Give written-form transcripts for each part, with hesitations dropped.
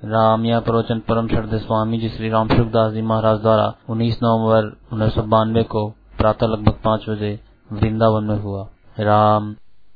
राम यह प्रवचन परम श्रद्धेय स्वामी जी श्री राम सुखदास जी महाराज द्वारा 19 नवंबर 1992 को प्रातः लगभग 5 बजे वृंदावन में हुआ। राम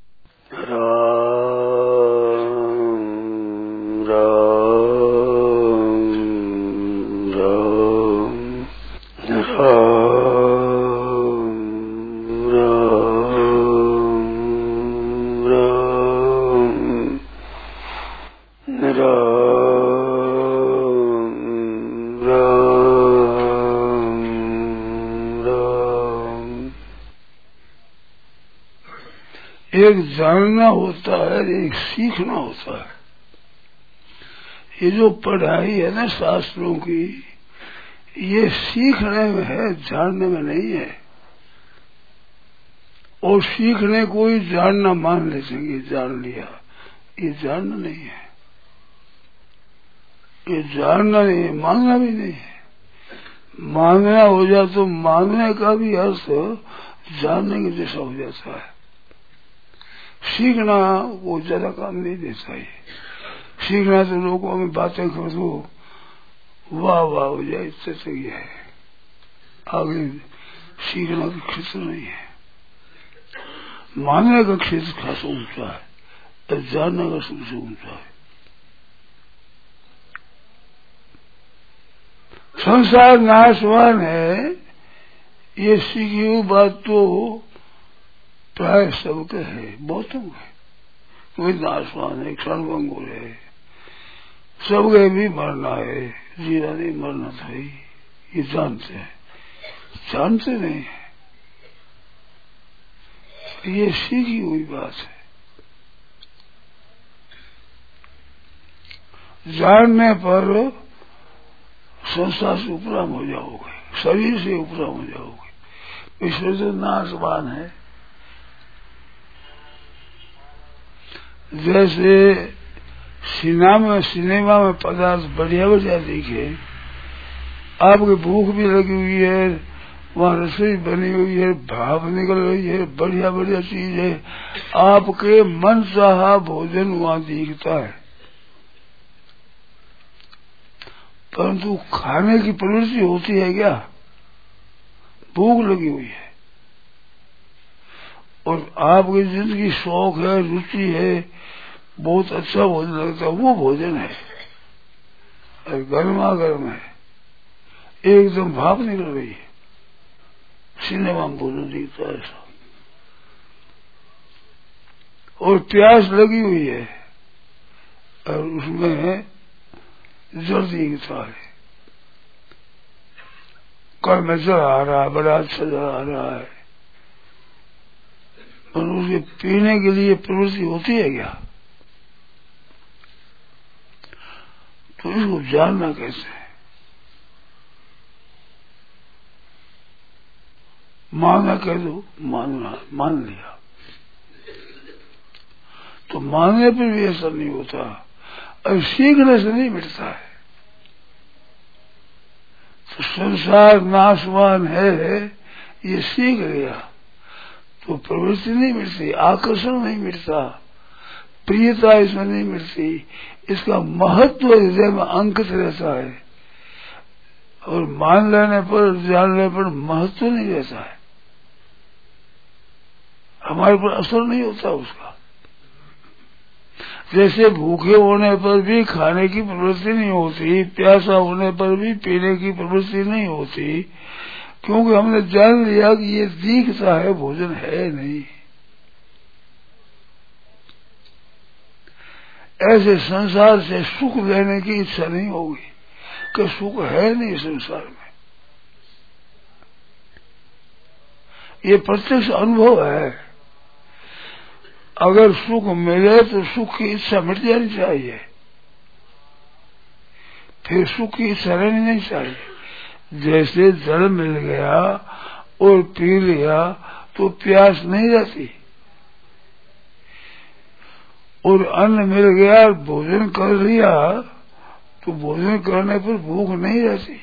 एक जानना होता है, एक सीखना होता है। ये जो पढ़ाई है ना शास्त्रों की, ये सीखने में है, जानने में नहीं है। और सीखने को ही जानना मान लेते हैं, ये जान लिया, ये जानना नहीं है। ये जानना नहीं है, मानना भी नहीं है। मानना हो जाए तो मानने का भी अर्थ जानने के जैसा हो जाता है। सीखना वो ज्यादा काम नहीं देता है। सीखना तो लोगों में बातें कर दो, वाह वाह हो जाए, इससे तो ये है। आगे सीखना का क्षेत्र नहीं है। मानने का क्षेत्र खासा ऊंचा है और जानने का सबसे ऊंचा है। संसार नाशवान है, ये सीखी हुई बात तो प्राय सबके है, बहुतों है। कोई नाशवान है, क्षणभंगुर है, सबके भी मरना है, जीना नहीं मरना था, ये जानते हैं। जानते नहीं है, ये सीखी हुई बात है। जानने पर संसार से उपराम हो जाओगे, शरीर से उपराम हो जाओगे। ईश्वर तो नाशवान है। जैसे सिनेमा में पदार्थ बढ़िया बढ़िया दिखे, आपकी भूख भी लगी हुई है, वहाँ रसोई बनी हुई है, भाप निकल रही है, बढ़िया बढ़िया चीज है, आपके मन चाहा भोजन वहाँ दिखता है, परंतु खाने की प्रवृत्ति होती है क्या? भूख लगी हुई है और आपकी जिंदगी शौक है, रुचि है, बहुत अच्छा भोजन लगता है, वो भोजन है और गर्मा गर्म है, एकदम भाप निकल रही है, सिनेमा में भोजन दिखता है ऐसा। और प्यास लगी हुई है और उसमें जल दिखता है, कल में जल आ रहा है, बड़ा अच्छा जल आ रहा है, और उसके पीने के लिए प्रवृत्ति होती है क्या? तो इसको जानना कैसे है? मानना कह दो, मानना मान लिया, तो मानने पर भी ऐसा नहीं होता और सीखने से नहीं मिटता है। तो संसार नाशवान है, ये सीख गया तो प्रवृत्ति नहीं मिलती, आकर्षण नहीं मिलता, प्रियता इसमें नहीं मिलती, इसका महत्व हृदय में अंकित रहता है। और मान लेने पर, जान लेने पर महत्व नहीं रहता है, हमारे पर असर नहीं होता उसका। जैसे भूखे होने पर भी खाने की प्रवृत्ति नहीं होती, प्यासा होने पर भी पीने की प्रवृत्ति नहीं होती, क्योंकि हमने जान लिया कि ये दिखता है, भोजन है नहीं। ऐसे संसार से सुख लेने की इच्छा नहीं होगी कि सुख है नहीं संसार में। ये प्रत्यक्ष अनुभव है। अगर सुख मिले तो सुख की इच्छा मिट जानी चाहिए, फिर सुख की इच्छा रहनी नहीं चाहिए। जैसे जल मिल गया और पी लिया तो प्यास नहीं रहती, और अन्न मिल गया और भोजन कर लिया तो भोजन करने पर भूख नहीं रहती।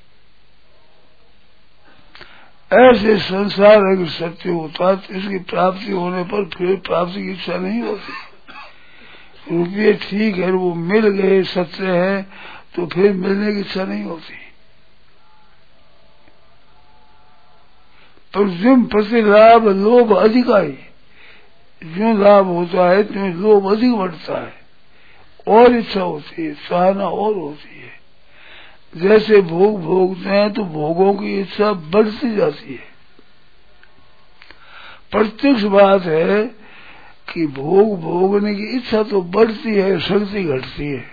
ऐसे संसार अगर सत्य होता तो इसकी प्राप्ति होने पर फिर प्राप्ति की इच्छा नहीं होती। रुपये ठीक है, वो मिल गए, सच्चे हैं, तो फिर मिलने की इच्छा नहीं होती। पर जिन प्रति लाभ लोभ अधिक आए, जो लाभ होता है तो लोभ अधिक बढ़ता है, और इच्छा होती है, चाहना और होती है। जैसे भोग भोगते हैं तो भोगों की इच्छा बढ़ती जाती है। प्रत्यक्ष बात है कि भोग भोगने की इच्छा तो बढ़ती है, शक्ति घटती है।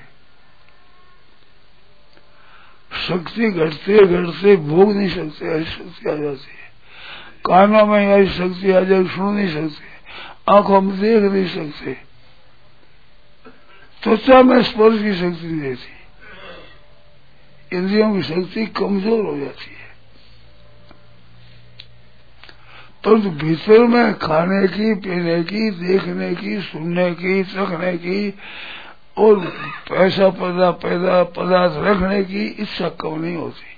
शक्ति घटते घटते भोग नहीं सकते, ऐसी शक्ति आ जाती है। कानों में ऐसी शक्ति आ जाए, सुन नहीं सकते, आंखों में देख नहीं सकते, त्वचा में स्पर्श की शक्ति नहीं रहती, इंद्रियों की शक्ति कमजोर हो जाती है। परंतु भीतर में खाने की, पीने की, देखने की, सुनने की, चखने की और पैसा पदार्थ रखने की इच्छा कम नहीं होती।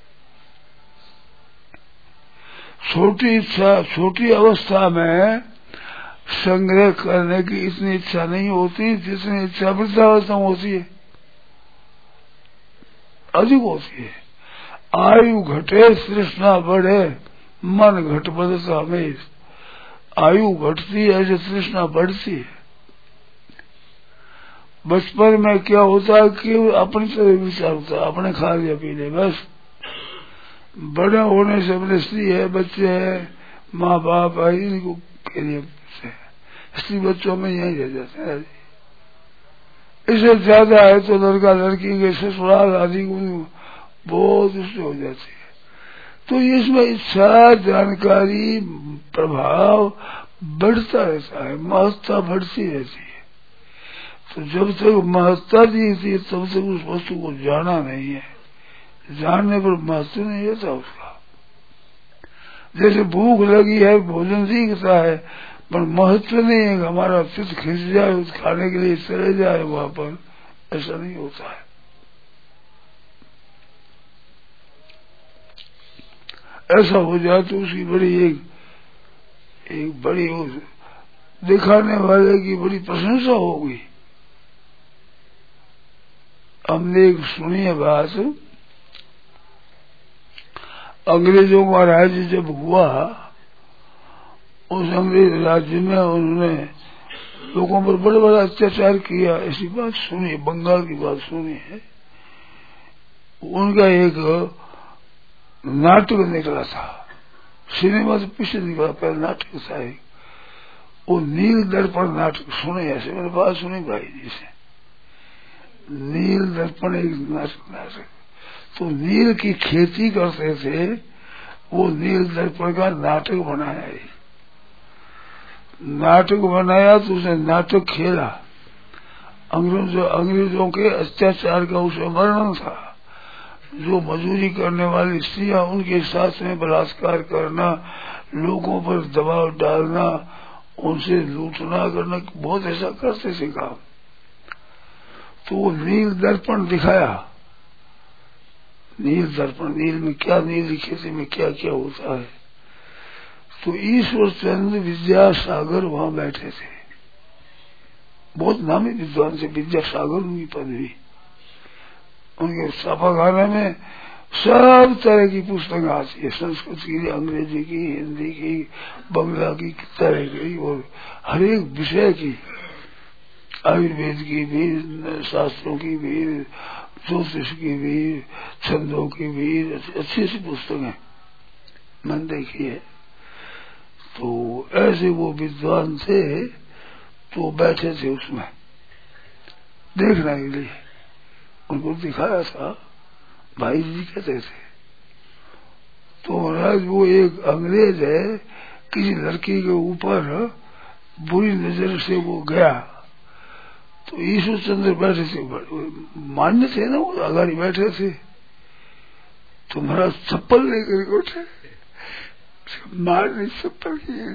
छोटी इच्छा, छोटी अवस्था में संग्रह करने की इतनी इच्छा नहीं होती जितनी इच्छा वृद्धावस्था में होती है, अधिक होती है। आयु घटे तृष्णा बढ़े, मन घट बदलता हमेश। आयु घटती है जो तृष्णा बढ़ती है। बचपन में क्या होता है कि अपनी तरह विचार होता है, अपने खा लिया पी लिया बस। बड़े होने से अपने स्त्री है, बच्चे है, माँ बाप है, इनको के लिए स्त्री बच्चों में यही रह जाते हैं। इससे ज्यादा है तो लड़का लड़की के ससुराल आदि बहुत उससे हो जाती है। तो इसमें इच्छा, जानकारी, प्रभाव बढ़ता रहता है, महत्ता बढ़ती रहती है। तो जब तक महत्ता दी थी तब तक उस वस्तु को जाना नहीं है, जानने पर महत्व नहीं रहता उसका। जैसे भूख लगी है, भोजन दिखता है, पर महत्व नहीं है, हमारा चित्त खिंच जाए उस खाने के लिए चले जाए वहां पर, ऐसा नहीं होता है। ऐसा हो जाए तो उसकी बड़ी एक बड़ी दिखाने वाले की बड़ी प्रशंसा होगी। हमने एक सुनी है बात, अंग्रेजों का राज्य जब हुआ, उस अंग्रेज राज्य में उन्होंने लोगों पर बड़े बड़ा अत्याचार किया, ऐसी बात सुनी, बंगाल की बात सुनी है। उनका एक नाटक निकला था, सिनेमा से पीछे निकला, पहले नाटक था एक, वो नील दर्पण नाटक सुने, ऐसे मैंने बात सुनी भाई जी से, नील दर्पण एक नाटक। तो नील की खेती करते थे, वो नील दर्पण का नाटक बनाया है। नाटक बनाया तो उसने नाटक खेला, अंग्रेजों के अत्याचार का उसमें वर्णन था। जो मजदूरी करने वाली स्त्रियां, उनके साथ में बलात्कार करना, लोगों पर दबाव डालना, उनसे लूटना करना, बहुत ऐसा करते थे काम। तो वो नील दर्पण दिखाया, नील दर्पण, नील में क्या, नील की खेती में क्या क्या होता है। तो ईश्वर चंद्र विद्यासागर वहां बैठे थे, बहुत नामी विद्वान से, विद्यासागर उनकी पदवी। उनके छापाखाने में सब तरह की पुस्तक आती है, संस्कृत की, अंग्रेजी की, हिंदी की, बंगला की, तरह की, और हर एक विषय की, आयुर्वेद की भी, शास्त्रों की भी, ज्योतिष की भी, छंदों की भी, अच्छी अच्छी पुस्तकें मैंने देखी है। तो ऐसे वो विद्वान थे, तो बैठे थे उसमें देखने के लिए, उनको दिखाया था, भाई जी कहते थे। तो महाराज वो एक अंग्रेज है, किसी लड़की के ऊपर बुरी नजर से वो गया, तो ईश्वर चंद्र बैठे थे, मान्य थे ना, वो अगाड़ी बैठे थे। तो महाराज चप्पल लेकर उठे, मारने चप्पल की।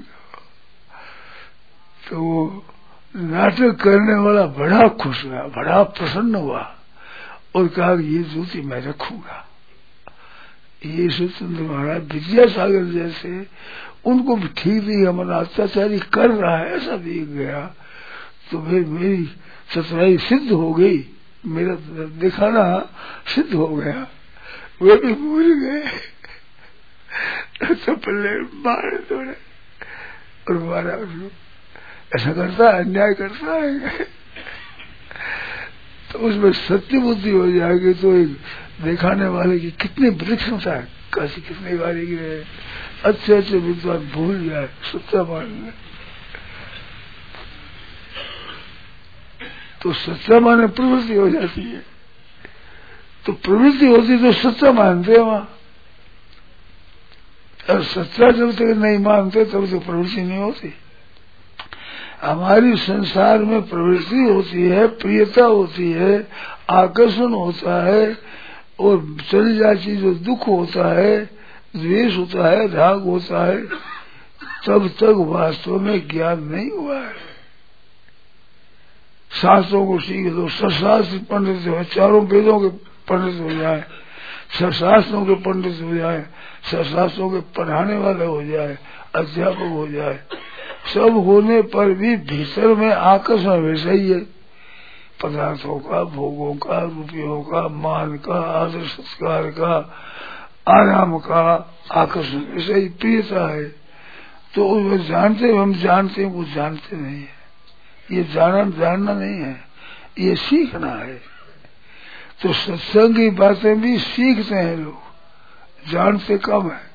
तो वो नाटक करने वाला बड़ा खुश हुआ, बड़ा प्रसन्न हुआ, और कहा ये जूती मैं रखूंगा। ये ईश्वरचंद्र महाराज विद्यासागर जैसे, उनको भी ठीक नहीं, हमारा अत्याचारी कर रहा है ऐसा दिख गया, तो फिर मेरी चतुराई सिद्ध हो गई, मेरा दिखाना सिद्ध हो गया, वे भी भूल गए। तो पल्ले मारे थोड़े और मारा उसको। ऐसा करता है, अन्याय करता है। तो उसमें सत्य बुद्धि हो जाएगी तो एक दिखाने वाले की कितनी वृक्ष होता है, काशी कितने गाड़ी गिरे, अच्छे अच्छे विद्वान भूल जाए, सच्चा मान ले। तो सच्चा माने प्रवृत्ति हो जाती है, तो प्रवृत्ति होती तो सच्चा मानते हैं वहां, और सच्चा जब तक नहीं मानते तब तक प्रवृत्ति नहीं होती। हमारी संसार में प्रवृत्ति होती है, प्रियता होती है, आकर्षण होता है, और चली जाती जो दुख होता है, द्वेष होता है, राग होता है, तब तक वास्तव में ज्ञान नहीं हुआ है। शास्त्रों को सीख दो, सशास्त्र पंडित हो, चारों वेदों के पंडित हो जाए, शास्त्रों के पंडित हो जाए, शास्त्रों के पढ़ाने वाले हो जाए, अध्यापक हो जाए, सब होने पर भी भीतर में आकर्षण वैसा ही है, पदार्थों का, भोगों का, रुपयों का, मान का, आदर संस्कार का, आराम का आकर्षण वैसा ही प्रियता है। तो वो जानते हम जानते हैं, वो जानते नहीं है। ये जानना नहीं है, ये सीखना है। तो सत्संग की बातें भी सीखते हैं लोग, जानते कम है।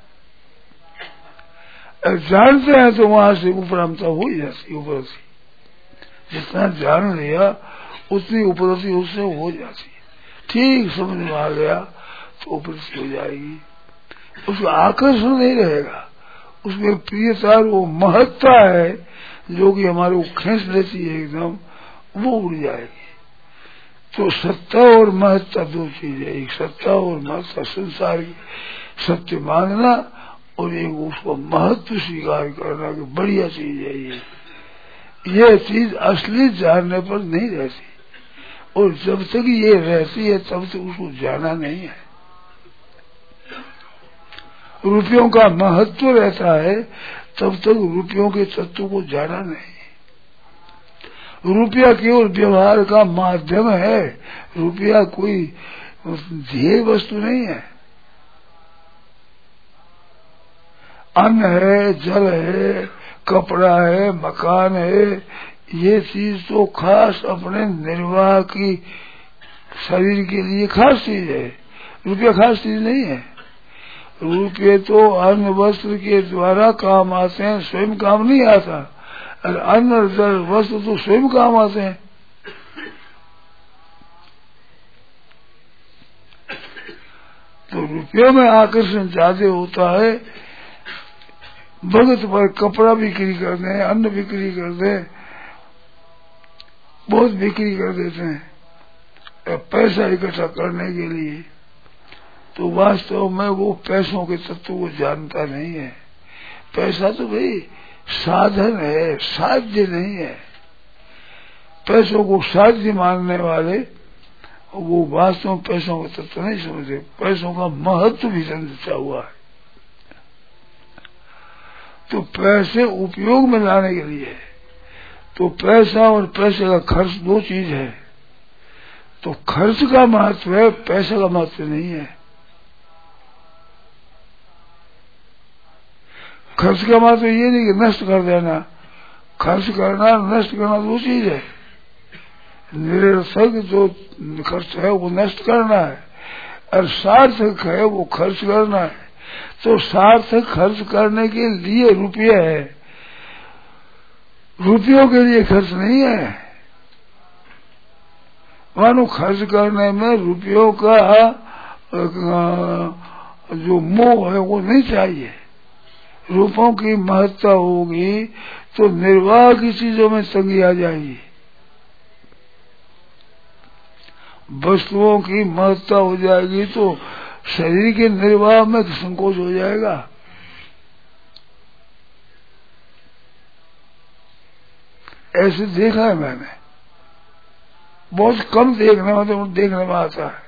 जानते हैं तो वहां से उपरामता हो ही जाती, उपलब्धि जितना जान लिया उतनी उपलब्धि उससे हो जाती। ठीक समझ में आ गया तो उपलब्धि हो जाएगी, उसका आकर्षण नहीं रहेगा, उसमें प्रियता वो महत्ता है जो कि हमारे को खींच लेती है एकदम, वो उड़ जाएगी। तो सत्ता और महत्ता दो चीजें, एक सत्ता और महत्ता संसार की सत्य मानना, और एक उसको महत्व स्वीकार करना कि बढ़िया चीज है ये चीज असली जानने पर नहीं रहती, और जब तक ये रहती है तब तक उसको जाना नहीं है। रुपयों का महत्व रहता है तब तक रुपयों के तत्व को जाना नहीं। रुपया केवल व्यवहार का माध्यम है, रुपया कोई ध्येय वस्तु नहीं है। अन्न है, जल है, कपड़ा है, मकान है, ये चीज तो खास अपने निर्वाह की शरीर के लिए खास चीज है, रुपया खास चीज नहीं है। रुपये तो अन्न वस्त्र के द्वारा काम आते हैं, स्वयं काम नहीं आता, और अन्न जल वस्त्र तो स्वयं काम आते हैं। तो रुपये में आकर्षण ज्यादा होता है, भगत पर कपड़ा बिक्री कर दें, अन्न बिक्री कर दें, बहुत बिक्री कर देते हैं पैसा इकट्ठा करने के लिए, तो वास्तव में वो पैसों के तत्व को जानता नहीं है। पैसा तो भाई साधन है, साध्य नहीं है। पैसों को साध्य मानने वाले वो वास्तव में पैसों का तत्व नहीं समझते, पैसों का महत्व भी समझता हुआ है। तो पैसे उपयोग में लाने के लिए, तो पैसा और पैसे का खर्च दो चीज है। तो खर्च का महत्व है, पैसे का महत्व नहीं है। खर्च का महत्व ये नहीं कि नष्ट कर देना, खर्च करना नष्ट करना दो चीज है। निरर्थक जो खर्च है वो नष्ट करना है, और सार्थक है वो खर्च करना है। तो सार्थक खर्च करने के लिए रुपये है, रुपयों के लिए खर्च नहीं है। मानो खर्च करने में रुपयों का जो मोह है वो नहीं चाहिए। रुपयों की महत्ता होगी तो निर्वाह की चीजों में तंगी आ जाएगी। वस्तुओं की महत्ता हो जाएगी तो शरीर के निर्वाह में संकोच हो जाएगा। ऐसे देखा है मैंने, बहुत कम देखने में, देखने में आता है।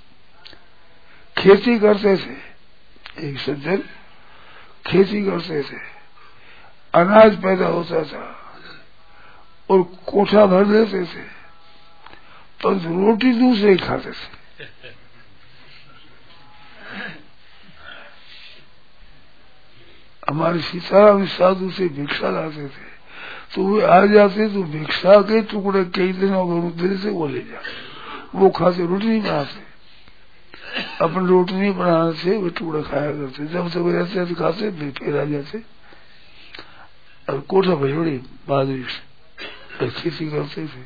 खेती करते थे, एक सज्जन खेती करते थे, अनाज पैदा होता था और कोठा भर देते थे, पर रोटी दूसरे ही खाते थे। हमारे सीताराम साधु से भिक्षा लाते थे, तो वे आ जाते तो भिक्षा के टुकड़े कई दिनों के से वो ले जाते, वो खाते, रोटी नहीं बनाते, अपन रोटी नहीं बनाने से वे टुकड़े खाया करते। जब तक रहते तो खाते, फिर आ जाते और कोठा भजोड़ी बाजरी से खेती करते थे।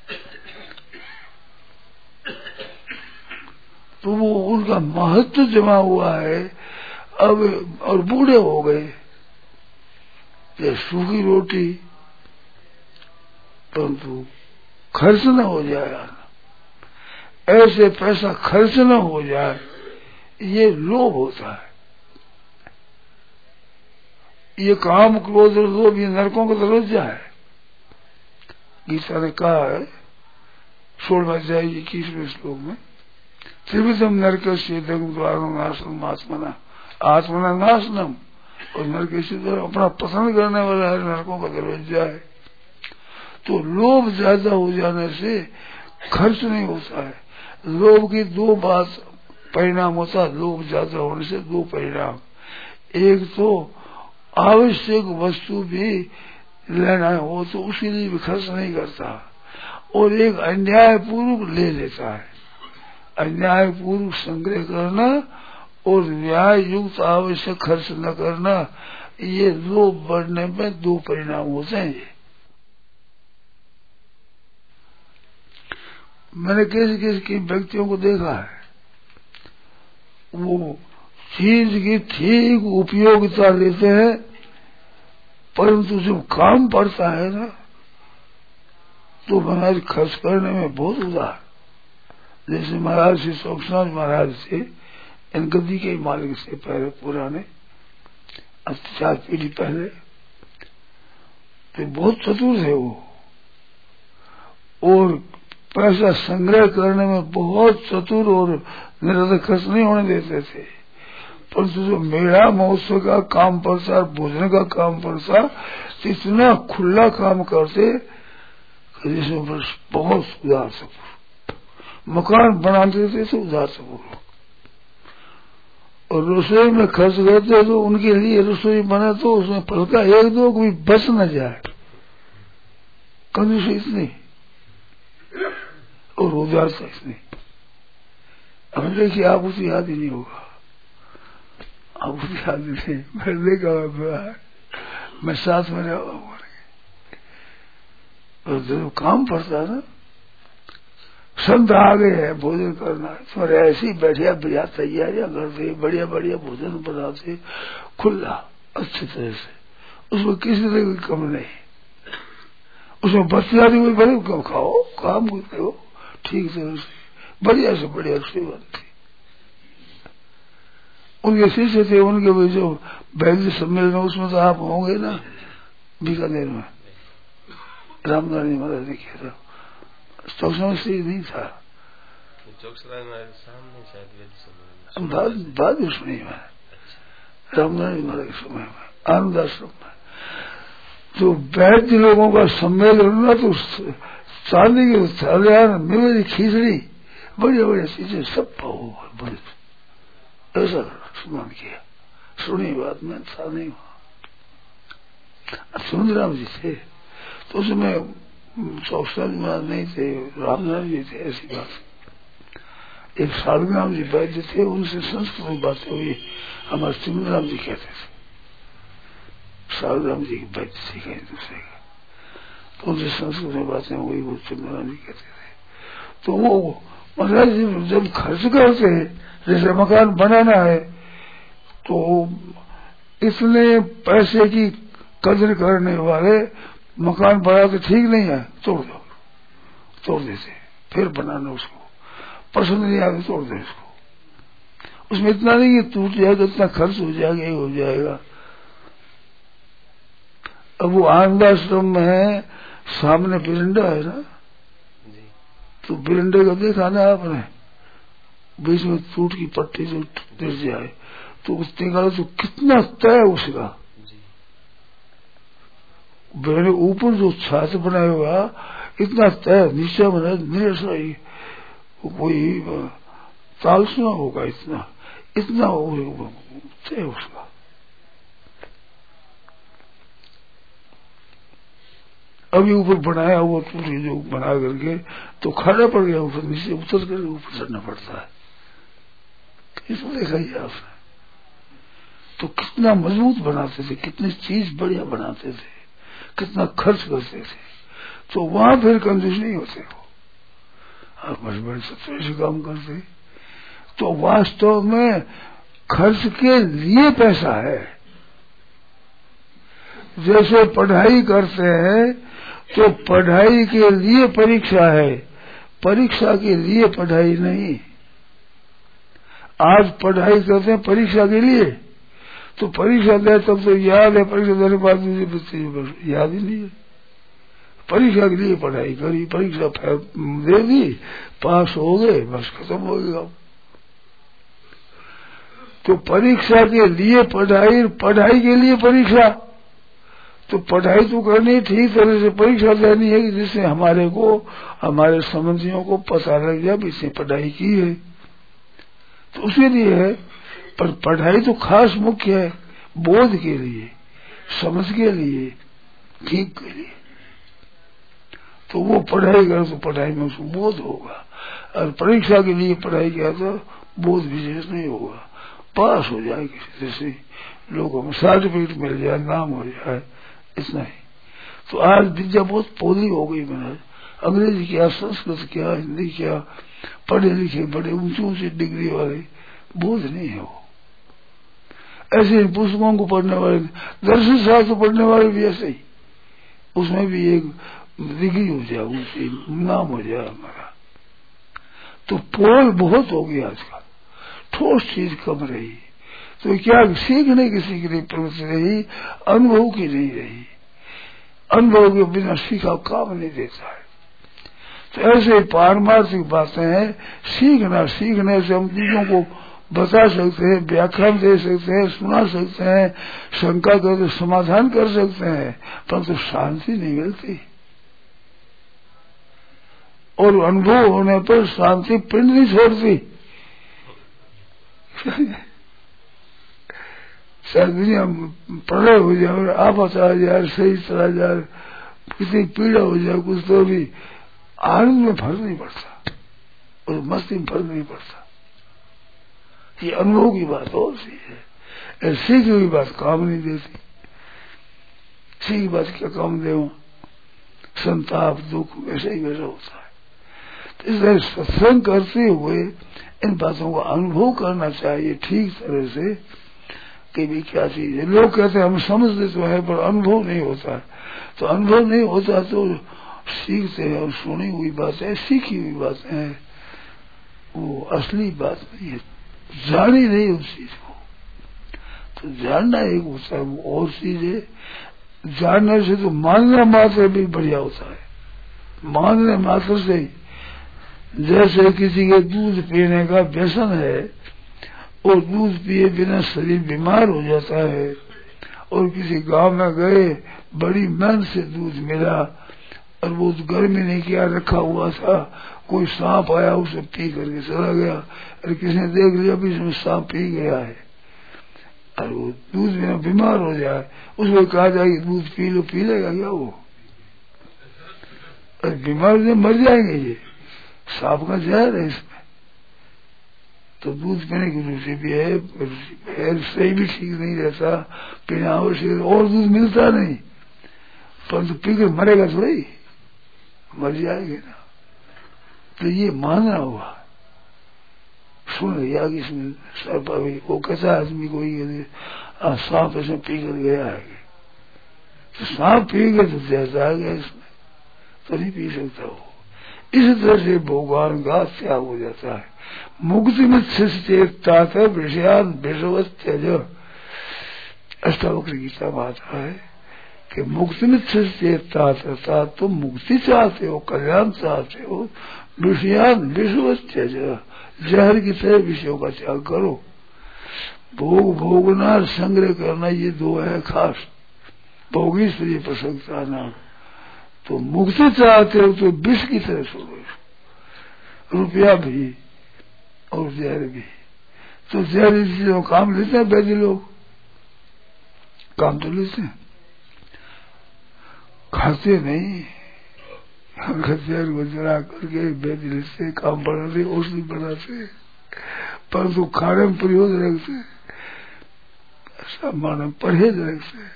तो वो उनका महत्व जमा हुआ है। अब और बूढ़े हो गए, ये सूखी रोटी, परंतु खर्च न हो जाए, ऐसे पैसा खर्च न हो जाए, ये लोभ होता है। ये काम क्रोध और लोभ ये नरकों का दरवाजा है। गीता ने कहा है 16वें अध्याय 21वें श्लोक में, त्रिविधम नरकस्य द्वारम नाशनम आत्मना आत्मना नाशनम, और नरक से अपना पसंद करने वाला है, नरकों का दरवाजा है। तो लोभ ज्यादा हो जाने से खर्च नहीं होता है। लोभ की दो बात परिणाम होता है, लोभ ज्यादा होने से दो परिणाम, एक तो आवश्यक वस्तु भी लेना हो तो उसके लिए भी खर्च नहीं करता, और एक अन्याय पूर्वक ले लेता है। अन्याय पूर्वक संग्रह करना और न्याय युक्त आवश्यक खर्च न करना, ये लोभ बढ़ने में दो परिणाम होते हैं। मैंने किसी व्यक्तियों को देखा है, वो चीज की ठीक उपयोगिता लेते हैं, परंतु जब काम पड़ता है ना तो महाराज खर्च करने में बहुत उदार। जैसे महाराज श्री सोमनाथ महाराज से, इन गद्दी के मालिक से पहले पुराने, अब 4 पीढ़ी पहले, तो बहुत चतुर थे वो, और पैसा संग्रह करने में बहुत चतुर और निरंतर खर्च नहीं होने देते थे। परंतु जो मेला महोत्सव का काम पड़ता, भोजन का काम पड़ता, तो इतना खुला काम करते जिसमें बहुत उदार सपूर। मकान बनाते थे तो उदार सपूर, और रसोई में खर्च करते तो उनके लिए रसोई बने तो उसमें फलका एक दो कोई बच न जाए, कंजूसी इतनी और उदारता इतनी। हम देखिए आप उसी याद ही नहीं होगा, आप उसी याद नहीं, मैं देखा मैं साथ में रहा हूँ, और जब काम पड़ता है ना, संत आ गए हैं भोजन करना, तो ऐसे ही बैठे बढ़िया तैयारियां करते, बढ़िया बढ़िया भोजन बनाते, खुला अच्छी तरह से, उसमें किसी तरह की कमी नहीं, उसमें बच्चा भी बड़े कम खाओ, काम करते हो ठीक तरह से, बढ़िया से बढ़िया रसोई बनती। उनके शिष्य थे, उनके भी जो वैद्य सम्मेलन उसमें तो आप होंगे ना, बीकानेर में रामनारायण महाराज ने किया था, चौक से नहीं था, बाद में सुनी मैं रामनारायण महाराज के समय में आनंद आश्रम में, तो वैद्य लोगों का सम्मेलन ना, तो चांदी के थालियान मेरी खिचड़ी बढ़िया बढ़िया चीजें सब पाओ, बड़े ऐसा स्मरण किया। सुनी बात में था नहीं हुआ। सुंदराम जी थे तो उसमें चौकसा नहीं थे, रामनारायण जी थे, ऐसी बात। एक सालग्राम जी वैद्य थे, उनसे संस्कृत में बातें हुई, हमारे सुंदराम जी कहते थे, सालग्राम जी की वैद्य थी कहीं दूसरे का, तो उनसे संस्कृत में बातें हुई, वो सुंदराम जी कहते थे। तो वो महाराज जी जब खर्च करते, जैसे मकान बनाना है तो इतने पैसे की कदर करने वाले मकान बना तो ठीक नहीं है, तोड़ दो, तोड़ देते, फिर बनाना उसको, पसंद नहीं आगे तोड़ दो उसको, उसमें इतना नहीं कि टूट जाएगा, इतना खर्च हो जाएगा, ये हो जाएगा। अब वो आनंदाश्रम में है, सामने बिरंडा है ना, तो बिरंडे का देखा ना आपने, बीच में टूट की पट्टी जो गिर जाए तो उसने कहा तो कितना तय उसका, मैंने ऊपर जो छात बनाया हुआ इतना तय निश्चय बना निरसा कोई तालस ना होगा, इतना इतना तय उसका। अभी ऊपर बनाया हुआ टूटी जो बना करके तो खड़ा पड़ गया, ऊपर नीचे उतर कर ऊपर चढ़ना पड़ता है। इसको देखा ही आपने तो कितना मजबूत बनाते थे, कितनी चीज बढ़िया बनाते थे, कितना खर्च करते थे, तो वहां फिर कंजूस नहीं होते वो। आप बड़े सत्य से काम करते तो वास्तव में खर्च के लिए पैसा है। जैसे पढ़ाई करते हैं तो पढ़ाई के लिए परीक्षा है, परीक्षा के लिए पढ़ाई नहीं। आज पढ़ाई करते हैं परीक्षा के लिए, तो परीक्षा दे तब तो याद है, परीक्षा देने के बाद मुझे बच्चे याद ही नहीं है। परीक्षा के लिए पढ़ाई करी, परीक्षा दे दी, पास हो गए, बस खत्म हो गया। तो परीक्षा के लिए पढ़ाई, पढ़ाई के लिए परीक्षा, तो पढ़ाई तो करनी ठीक तरह से, परीक्षा देनी है कि जिससे हमारे को, हमारे समझियों को पता लग जाए भी इसने पढ़ाई की है, तो उसके लिए है। पर पढ़ाई तो खास मुख्य है, बोध के लिए, समझ के लिए, ठीक के लिए। तो वो पढ़ाई करे तो पढ़ाई में उसको बोध होगा, और परीक्षा के लिए पढ़ाई किया तो बोध विशेष नहीं होगा। पास हो जाए किसी से, लोगों में सर्टिफिकेट मिल जाए, नाम हो जाए, इतना ही। तो आज विद्या बहुत पोली हो गई महाराज, अंग्रेजी क्या, संस्कृत क्या, हिंदी क्या, पढ़े लिखे बड़े ऊंची ऊंची डिग्री वाले बोध नहीं है वो। ऐसे पुस्तकों को पढ़ने वाले, दर्शन शास्त्र पढ़ने वाले भी ऐसे ही, उसमें भी एक डिग्री हो जाए, ऊंची नाम हो जाए हमारा। तो पोल बहुत हो गई आजकल, ठोस चीज कम रही, तो क्या सीखने किसी की नहीं प्रवृत्ति रही, अनुभव की नहीं रही। अनुभव के बिना सीखा काम नहीं देता है। तो ऐसे पारमार्थिक बातें हैं, सीखना, सीखने से हम चीजों को बता सकते हैं, व्याख्यान दे सकते हैं, सुना सकते हैं, शंका करके समाधान कर सकते हैं, परंतु शांति नहीं मिलती। और अनुभव होने पर शांति पिंड नहीं छोड़ती। शायद दुनिया प्रलय हो जाए और आपस आ जाए, सही चला जाए, किसी पीड़ा हो जाए कुछ, तो भी आनंद में फर्क नहीं पड़ता और मस्ती में फर्क नहीं पड़ता। ये अनुभव की बात और सी है, सीखी हुई बात काम नहीं देती। सीखी बात क्या काम दे, संताप दुख वैसे ही वैसा होता है। तो इसलिए सत्संग करते हुए इन बातों का अनुभव करना चाहिए ठीक तरह से कि भी क्या चीज है। लोग कहते हैं हम समझते तो है पर अनुभव नहीं होता, तो अनुभव नहीं होता तो सीखते हैं, और सुनी हुई बातें, सीखी हुई बातें हैं, वो असली बात नहीं है, जानी नहीं उस चीज को। तो जानना एक होता है, वो और चीज है। जानने से तो मानना मात्र भी बढ़िया होता है, मानने मात्र से ही। जैसे किसी के दूध पीने का व्यसन है और दूध पिए बिना शरीर बीमार हो जाता है, और किसी गांव में गए, बड़ी मेहनत से दूध मिला और वो गर्मी नहीं किया रखा हुआ था, कोई सांप आया उसे पी करके चला गया, और किसी ने देख लिया भी इसमें सांप पी गया है, और वो दूध बिना बीमार हो जाए, उसको कहा जाए कि दूध पी लो, पी लेगा क्या वो? और बीमार से मर जाएंगे, ये सांप का जहर है इसमें। तो दूध पीने की रुचि भी है, सही भी ठीक नहीं रहता, पीना आवश्यक, और दूध मिलता नहीं, परंतु पीकर मरेगा थोड़ी, मर जाएंगे ना। तो ये मानना हुआ, सुन लिया कि इसमें सर्प वो कैसा आदमी कोई सांप ऐसे पी कर गया है, तो सांप पी गए तो जैसा आ गया इसमें, तो नहीं पी सकता वो। इस तरह से भगवान का त्याग हो जाता है। मुक्ति में चेतता है विषयान विषवत त्यज, अष्टावक्र गीता में आता है कि मुक्ति में चेतता था, तुम मुक्ति चाहते हो, कल्याण चाहते हो, विषयान विषवत त्यज, जहर की तरह विषयों का त्याग करो। भोग भोगना, संग्रह करना, ये दो है खास। भोगी स्त्री प्रसंगता नाम, तो मुक्ति चाहते हो तो विष की तरह छोड़ो, रुपया भी और जहर भी। तो जहर चीजों काम लेते हैं वैद्य लोग, काम तो लेते हैं, खाते नहीं। जहर को जला करके वैद्य लेते, काम बढ़ाते, औषधि बढ़ाते, परंतु खाने में प्रयोग रखते, ऐसा मानव परहेज रखते।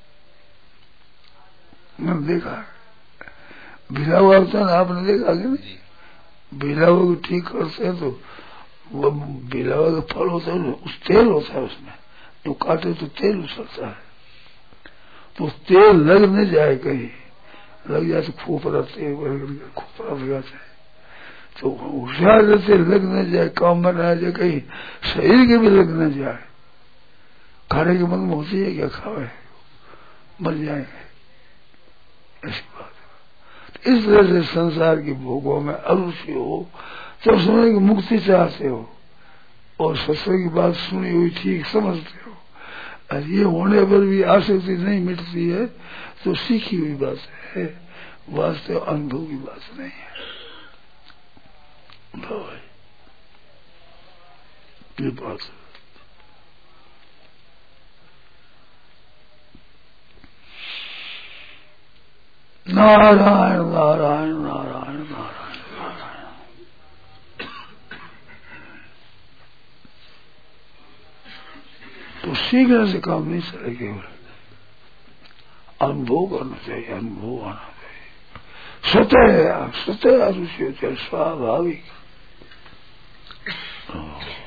मैंने देखा भीला हुआ होता है, आपने देखा कि नहीं? भीला हुआ को ठीक करते हैं तो वो भीला हुआ का फल होता है, उस तेल होता है उसमें, जो काटे तो तेल उछलता है, तो तेल लग नहीं जाए, कहीं लग जाए तो खोपरा तेल खोपरा लगाते हैं, तो होशियार रहते लग न जाए, काम में न जाए, कहीं शरीर के भी लग न जाए। खाने के मन में होती है क्या खावे, मर जाएंगे, ऐसी बात है। इस तरह से संसार की भोगों में अरुचि हो तो समझ कि मुक्ति चाहते हो और सत्संग की बात सुनी हुई ठीक समझते हो, और ये होने पर भी आसक्ति नहीं मिटती है तो सीखी हुई बात है, वास्तव अनुभव की बात नहीं है। ये बात है। नारायण नारायण नारायण नारायण नारायण। तो सीखने से काम नहीं चले, केवल अनुभव करना चाहिए, अनुभव आना चाहिए, स्वतः रुचि होती है, स्वाभाविक।